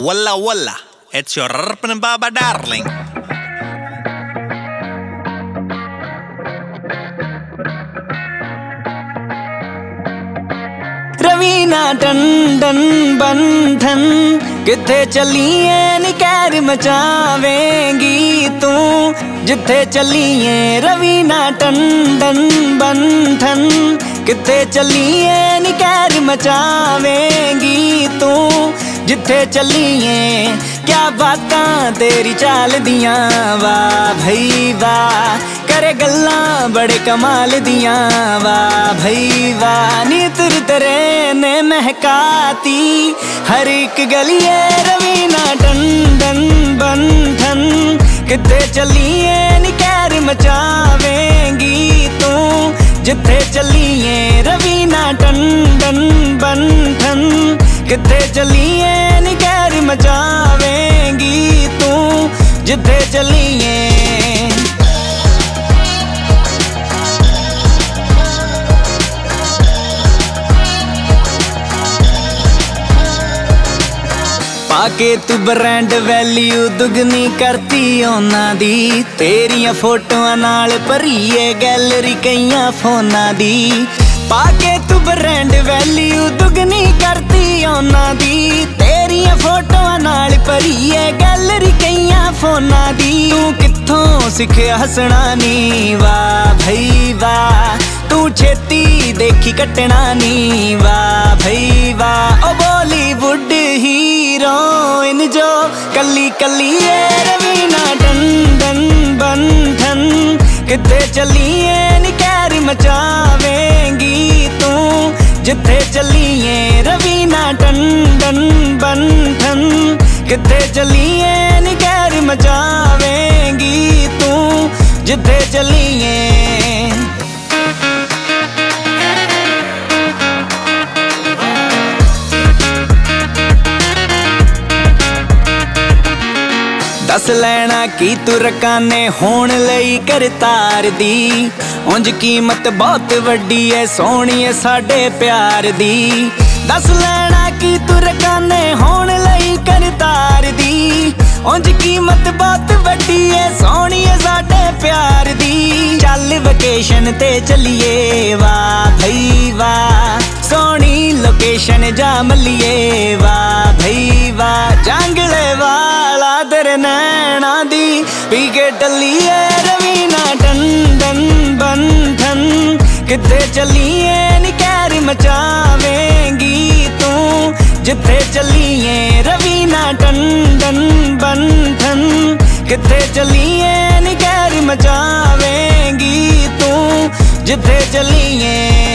Walla walla, it's your Rpan Baba darling. Raveena Tandon बंधन किथे चलिए नी कहर मचावेंगी तू जिथे चलिए रवीना टंडन बंधन किथे चलिए नी कहर मचावेंगी तू जिथे चलिए क्या बातां तेरी चाल दियां वाह भई वाह करे गल्लां बड़े कमाल दियां वाह भई वाह नी तेरे ने महकाती हर एक गलिए रवीना टंडन बंधन किथे चलिए नी कहर मचावेंगी तू जिथे चलिए रवीना टंडन बंधन किथे चलिए नी कहर मचावेंगी तू जिथे चलिए पाके तू ब्रांड वैल्यू दुगनी करती ओना दी तेरियां फोटोआं नाल भरीए गैलरी कईयां फोना दी पाके तू ब्रांड वैल्यू दुगनी करती ओना दी तेरियां फोटोआं नाल भरीए गैलरी कईयां फोना दी तू कित्थों सिखिया हसना नी वाह भई वाह तू छेती देखी कटना नी वाह भई वाह ओ बॉलीवुड हीरोइन जो कली कली रवीना टंडन बंधन किथे चलिए नी कहर मचावेंगी तू जिथे चलिए रवीना टंडन बंधन किथे चलिए नी कहर मचावेंगी तू जिथे चलिए दस लैना की तू रकाने होण लई करतार दी उंज कीमत बहुत वड्डी है सोहणी है साडे प्यार दी दस लैना की तू रकाने होण लई करतार दी उंज कीमत बहुत वड्डी है सोहणी है साडे प्यार दी चल वेकेशन ते चलिए वाह भई वाह सोहणी लोकेशन जा मलिए वाह भई वाह जांगले वाला तेरे नैना दी पी के टलिए रवीना टंडन बंधन किथे चलिए नी कहर मचावेंगी तू जिथे चलिए रवीना टंडन बंधन किथे चलिए नी कहर मचावेंगी तू जिथे चलिए